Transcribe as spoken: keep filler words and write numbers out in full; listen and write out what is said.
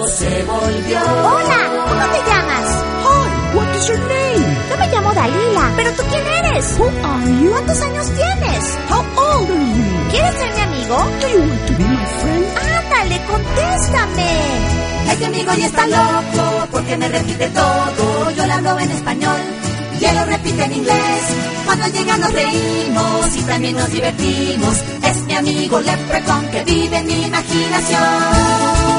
loco se volvió. Hola, ¿cómo te llamas? Hi, what is your name? Yo me llamo Dalila. ¿Pero tú quién eres? Who are you? ¿Cuántos años tienes? How old are you? ¿Quieres ser mi amigo? Do you want to be my friend? Ándale, contéstame. Este amigo ya está loco porque me repite todo. Yo le hablo en español y él lo repite en inglés. Cuando llega nos reímos y también nos divertimos. Es mi amigo Leprechaun que vive en mi imaginación.